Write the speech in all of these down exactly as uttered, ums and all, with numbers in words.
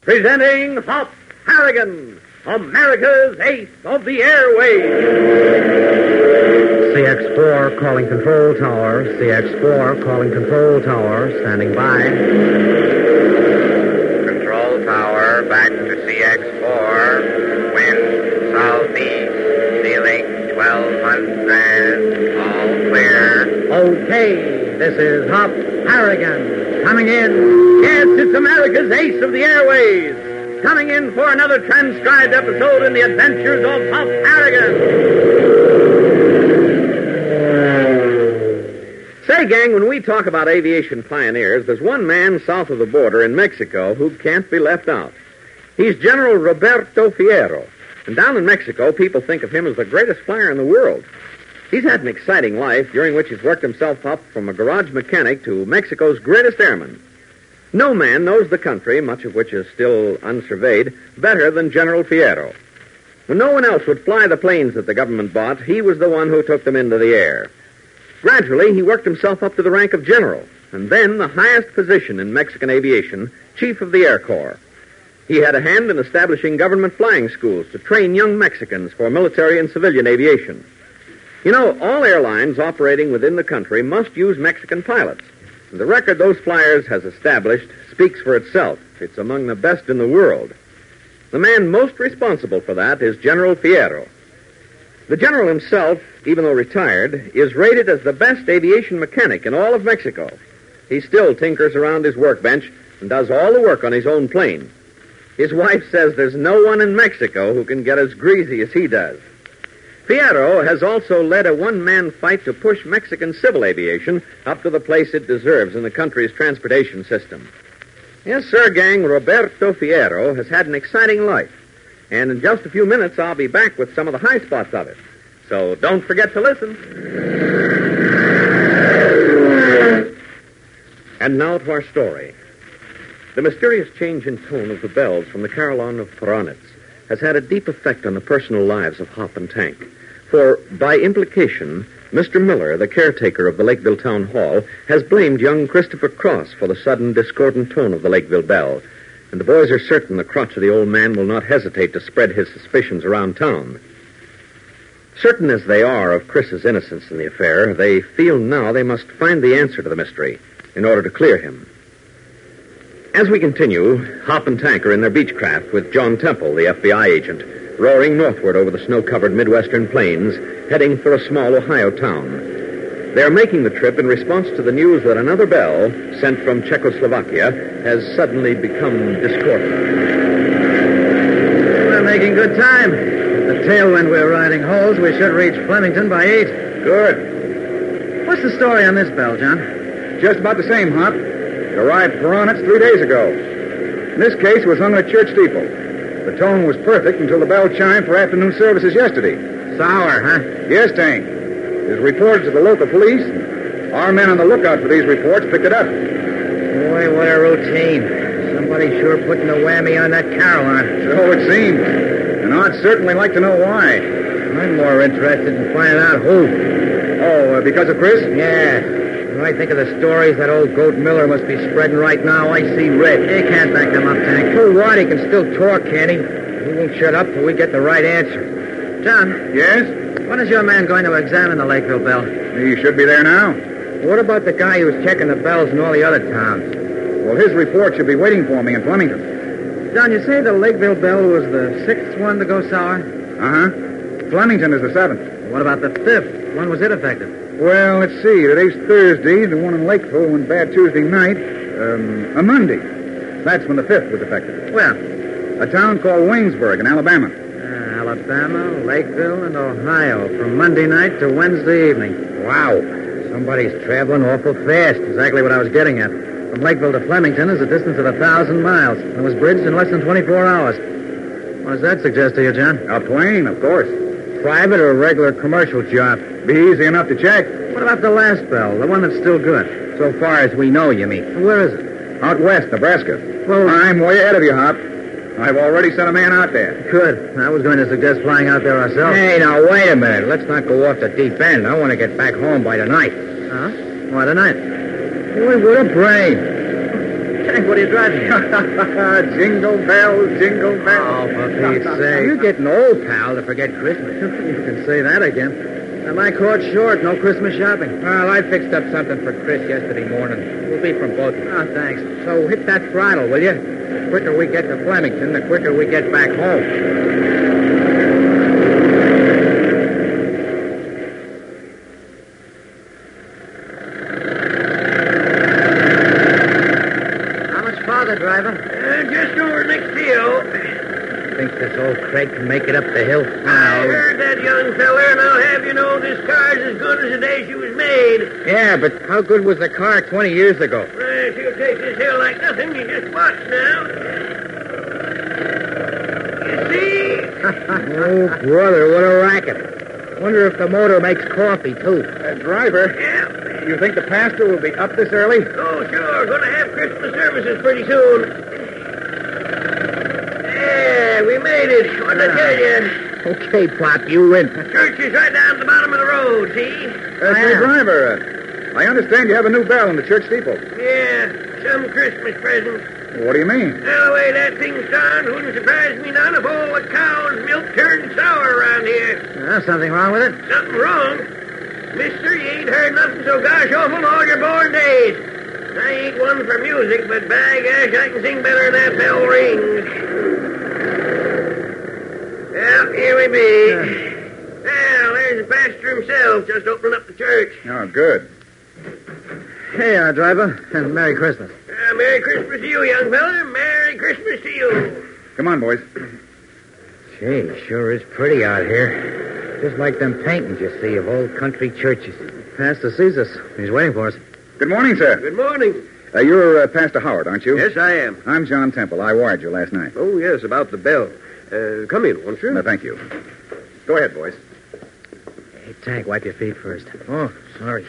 presenting Hop Harrigan, America's ace of the airways. C X four calling control tower. C X four calling control tower. Standing by. Control tower, back to C X four. Wind southeast. Ceiling twelve hundred. All clear. Okay, this is Hop Harrigan coming in. Yes, it's America's ace of the airways. Coming in for another transcribed episode in the adventures of Hop Harrigan. Say, gang, when we talk about aviation pioneers, there's one man south of the border in Mexico who can't be left out. He's General Roberto Fierro. And down in Mexico, people think of him as the greatest flyer in the world. He's had an exciting life during which he's worked himself up from a garage mechanic to Mexico's greatest airman. No man knows the country, much of which is still unsurveyed, better than General Fierro. When no one else would fly the planes that the government bought, he was the one who took them into the air. Gradually, he worked himself up to the rank of general, and then the highest position in Mexican aviation, Chief of the Air Corps. He had a hand in establishing government flying schools to train young Mexicans for military and civilian aviation. You know, all airlines operating within the country must use Mexican pilots. And the record those flyers has established speaks for itself. It's among the best in the world. The man most responsible for that is General Fierro. The general himself, even though retired, is rated as the best aviation mechanic in all of Mexico. He still tinkers around his workbench and does all the work on his own plane. His wife says there's no one in Mexico who can get as greasy as he does. Fierro has also led a one-man fight to push Mexican civil aviation up to the place it deserves in the country's transportation system. Yes, sir, gang, Roberto Fierro has had an exciting life. And in just a few minutes, I'll be back with some of the high spots of it. So don't forget to listen. And now to our story. The mysterious change in tone of the bells from the carillon of Peronitz has had a deep effect on the personal lives of Hop and Tank. For, by implication, Mister Miller, the caretaker of the Lakeville Town Hall, has blamed young Christopher Cross for the sudden discordant tone of the Lakeville bell. And the boys are certain the crotch of the old man will not hesitate to spread his suspicions around town. Certain as they are of Chris's innocence in the affair, they feel now they must find the answer to the mystery in order to clear him. As we continue, Hop and Tank are in their Beechcraft with John Temple, the F B I agent, roaring northward over the snow-covered Midwestern plains, heading for a small Ohio town. They are making the trip in response to the news that another bell, sent from Czechoslovakia, has suddenly become discordant. We're making good time. If the tailwind we're riding holds, we should reach Flemington by eight. Good. What's the story on this bell, John? Just about the same, Hop. It arrived at Peronitz three days ago. In this case, it was hung on a church steeple. The tone was perfect until the bell chimed for afternoon services yesterday. Sour, huh? Yes, Tank. It was reported to the local police, and our men on the lookout for these reports picked it up. Boy, what a routine. Somebody sure putting a whammy on that carillon. So it seemed. And I'd certainly like to know why. I'm more interested in finding out who. Oh, uh, because of Chris? Yeah. When I think of the stories that old Goat Miller must be spreading right now, I see red. He can't back them up, Tank. So what? He can still talk, can't he? He won't shut up till we get the right answer. John? Yes? When is your man going to examine the Lakeville bell? He should be there now. What about the guy who's checking the bells in all the other towns? Well, his report should be waiting for me in Flemington. John, you say the Lakeville bell was the sixth one to go sour? Uh-huh. Flemington is the seventh. What about the fifth? When was it affected? Well, let's see. Today's Thursday. The one in Lakeville went bad Tuesday night. Um, a Monday. That's when the fifth was affected. Where? A town called Waynesburg in Alabama. Uh, Alabama, Lakeville, and Ohio from Monday night to Wednesday evening. Wow. Somebody's traveling awful fast. Exactly what I was getting at. From Lakeville to Flemington is a distance of a thousand miles. It was bridged in less than twenty-four hours. What does that suggest to you, John? A plane, of course. Private or a regular commercial job? Be easy enough to check. What about the last bell, the one that's still good? So far as we know, you mean. Where is it? Out west, Nebraska. Well, I'm way ahead of you, Hop. I've already sent a man out there. Good. I was going to suggest flying out there ourselves. Hey, now, wait a minute. Let's not go off the deep end. I want to get back home by tonight. Huh? Why tonight? Boy, what a brain. Jack, what are you driving at? Jingle bells, jingle Oh, bells. for Pete's sake. You're getting old, pal, to forget Christmas. You can say that again. Am I caught short? No Christmas shopping. Well, I fixed up something for Chris yesterday morning. Will be from both of us. Oh, thanks. So hit that throttle, will you? The quicker we get to Flemington, the quicker we get back home. How much farther, driver? Uh, just over next hill. Think this old Craig can make it up the hill? I heard that, young feller, and I'll have you know this car's as good as the day she was made. Yeah, but how good was the car twenty years ago? Uh, she'll take this hill like nothing. You just watch now. You see? Oh, brother, what a racket. Wonder if the motor makes coffee, too. Uh, driver, Yeah. you think the pastor will be up this early? Oh, sure. Going to have Christmas services pretty soon. Yeah, we made it. What did I tell you? Okay, Pop, you win. Church is right down at the bottom of the road, see? Uh, say, Yeah. driver, uh, I understand you have a new bell in the church steeple. Yeah, some Christmas present. What do you mean? Well, the way that thing sounds wouldn't surprise me none if all the cow's milk turned sour around here. Uh, something wrong with it? Something wrong? Mister, you ain't heard nothing so gosh awful in all your born days. I ain't one for music, but by gosh, I can sing better than that bell rings. Well, here we be. Well, there's the pastor himself just opening up the church. Oh, good. Hey, uh, driver, and Merry Christmas. Uh, Merry Christmas to you, young fella. Merry Christmas to you. Come on, boys. Gee, sure is pretty out here. Just like them paintings you see of old country churches. Pastor sees us. He's waiting for us. Good morning, sir. Good morning. Uh, you're uh, Pastor Howard, aren't you? Yes, I am. I'm John Temple. I wired you last night. Oh, yes, about the bell. Uh, come in, won't you? No, thank you. Go ahead, boys. Hey, Tank, wipe your feet first. Oh, sorry.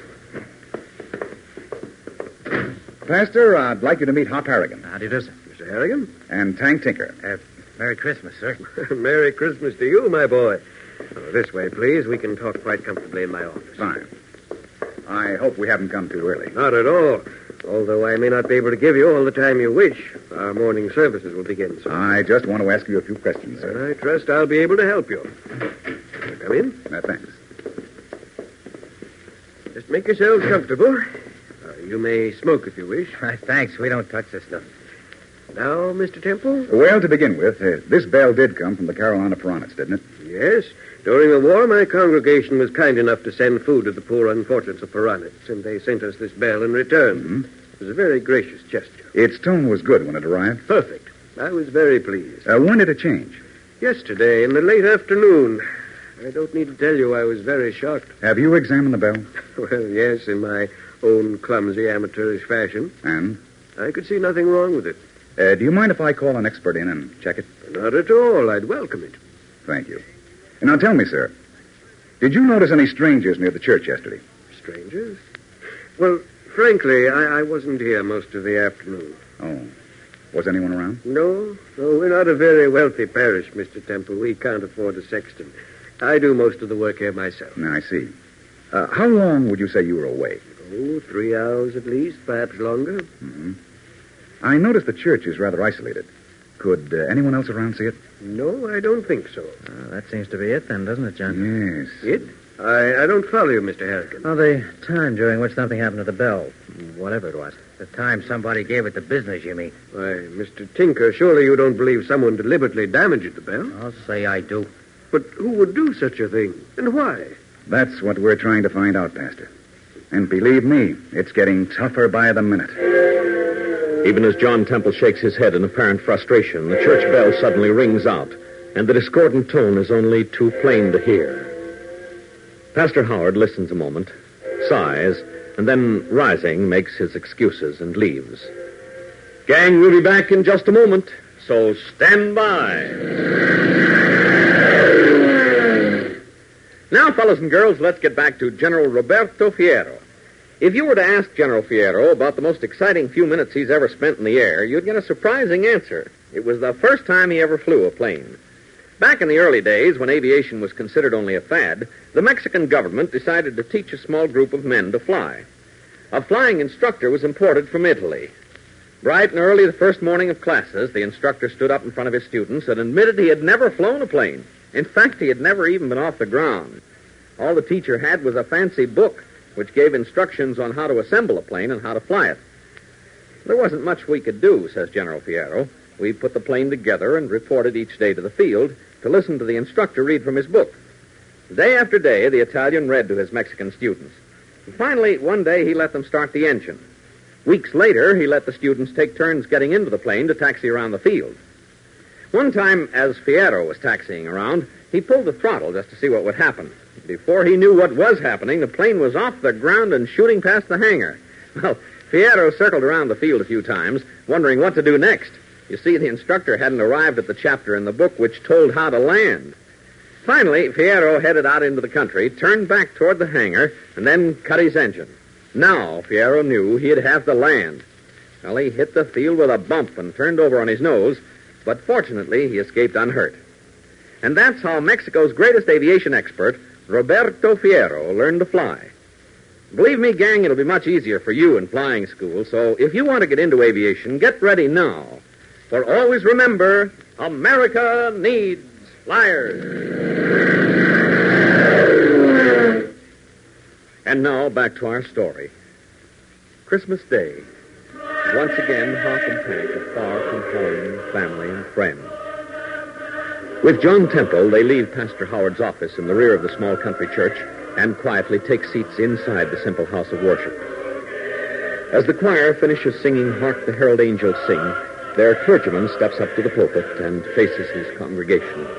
Pastor, I'd like you to meet Hop Harrigan How do you do, sir? Mister Harrigan? and Tank Tinker. Uh, Merry Christmas, sir. Merry Christmas to you, my boy. Oh, this way, please. We can talk quite comfortably in my office. Fine. I hope we haven't come too early. Not at all. Although I may not be able to give you all the time you wish. Our morning services will begin soon. I just want to ask you a few questions, sir. And I trust I'll be able to help you. Come in. Uh, thanks. Just make yourselves comfortable. Uh, you may smoke if you wish. Thanks, we don't touch this stuff. Now, Mister Temple? Well, to begin with, uh, this bell did come from the Carolina Piranhas, didn't it? Yes. During the war, my congregation was kind enough to send food to the poor unfortunates of Piranhas, and they sent us this bell in return. Mm-hmm. It was a very gracious gesture. Its tone was good when it arrived. Perfect. I was very pleased. Uh, when did it change? Yesterday, in the late afternoon. I don't need to tell you I was very shocked. Have you examined the bell? Well, yes, in my own clumsy, amateurish fashion. And? I could see nothing wrong with it. Uh, do you mind if I call an expert in and check it? Not at all. I'd welcome it. Thank you. And now tell me, sir, did you notice any strangers near the church yesterday? Strangers? Well, frankly, I, I wasn't here most of the afternoon. Oh. Was anyone around? No, no, we're not a very wealthy parish, Mister Temple. We can't afford a sexton. I do most of the work here myself. No, I see. Uh, how long would you say you were away? Oh, three hours at least, perhaps longer. Mm-hmm. I noticed the church is rather isolated. Could uh, anyone else around see it? No, I don't think so. Uh, that seems to be it then, doesn't it, John? Yes. It? I, I don't follow you, Mister Harrigan. Oh, the time during which something happened to the bell. Whatever it was. The time somebody gave it to business, you mean? Why, Mister Tinker, surely you don't believe someone deliberately damaged the bell? I'll say I do. But who would do such a thing? And why? That's what we're trying to find out, Pastor. And believe me, it's getting tougher by the minute. Even as John Temple shakes his head in apparent frustration, the church bell suddenly rings out, and the discordant tone is only too plain to hear. Pastor Howard listens a moment, sighs, and then, rising, makes his excuses and leaves. Gang, we'll be back in just a moment, so stand by. Now, fellas and girls, let's get back to General Roberto Fierro. If you were to ask General Fierro about the most exciting few minutes he's ever spent in the air, you'd get a surprising answer. It was the first time he ever flew a plane. Back in the early days, when aviation was considered only a fad, the Mexican government decided to teach a small group of men to fly. A flying instructor was imported from Italy. Bright and early the first morning of classes, the instructor stood up in front of his students and admitted he had never flown a plane. In fact, he had never even been off the ground. All the teacher had was a fancy book which gave instructions on how to assemble a plane and how to fly it. There wasn't much we could do, says General Fierro. We put the plane together and reported each day to the field to listen to the instructor read from his book. Day after day, the Italian read to his Mexican students. And finally, one day, he let them start the engine. Weeks later, he let the students take turns getting into the plane to taxi around the field. One time, as Fierro was taxiing around, he pulled the throttle just to see what would happen. Before he knew what was happening, the plane was off the ground and shooting past the hangar. Well, Fierro circled around the field a few times, wondering what to do next. You see, the instructor hadn't arrived at the chapter in the book which told how to land. Finally, Fierro headed out into the country, turned back toward the hangar, and then cut his engine. Now, Fierro knew he'd have to land. Well, he hit the field with a bump and turned over on his nose, but fortunately, he escaped unhurt. And that's how Mexico's greatest aviation expert, Roberto Fierro, learned to fly. Believe me, gang, it'll be much easier for you in flying school, so if you want to get into aviation, get ready now. For always remember, America needs flyers. And now, back to our story. Christmas Day. Once again, Hop and Hank are far from home, family, and friends. With John Temple, they leave Pastor Howard's office in the rear of the small country church and quietly take seats inside the simple house of worship. As the choir finishes singing Hark the Herald Angels Sing, their clergyman steps up to the pulpit and faces his congregation.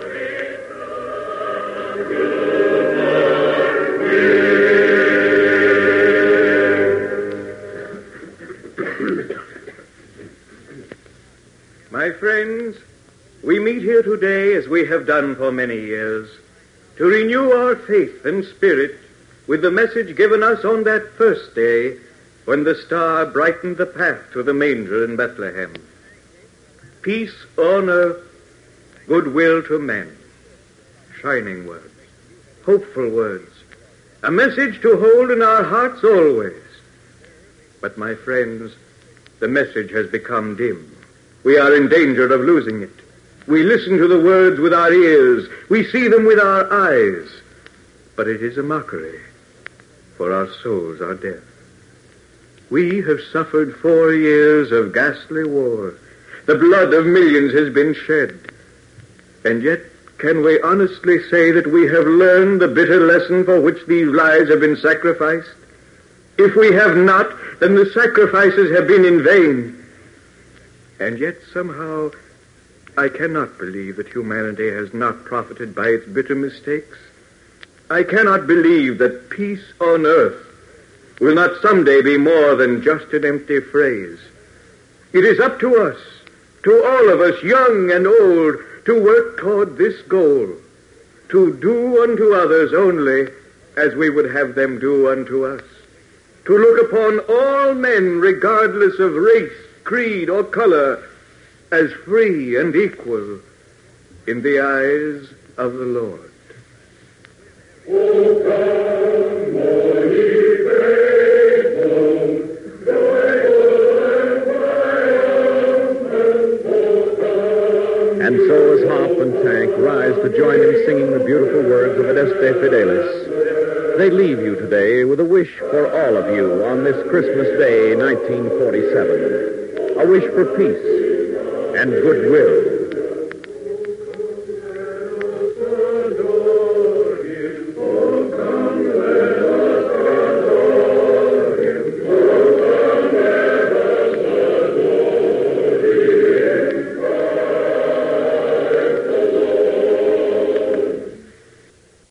My friends, we meet here today, as we have done for many years, to renew our faith and spirit with the message given us on that first day when the star brightened the path to the manger in Bethlehem. Peace on earth, goodwill to men. Shining words, hopeful words, a message to hold in our hearts always. But, my friends, the message has become dim. We are in danger of losing it. We listen to the words with our ears. We see them with our eyes. But it is a mockery, for our souls are deaf. We have suffered four years of ghastly war. The blood of millions has been shed. And yet, can we honestly say that we have learned the bitter lesson for which these lives have been sacrificed? If we have not, then the sacrifices have been in vain. And yet, somehow, I cannot believe that humanity has not profited by its bitter mistakes. I cannot believe that peace on earth will not someday be more than just an empty phrase. It is up to us, to all of us, young and old, to work toward this goal, to do unto others only as we would have them do unto us, to look upon all men, regardless of race, creed, or color, as free and equal in the eyes of the Lord. O come, all ye faithful, and so as Hop and Tank rise to join in singing the beautiful words of Adeste Fidelis, they leave you today with a wish for all of you on this Christmas Day, nineteen forty-seven. A wish for peace and goodwill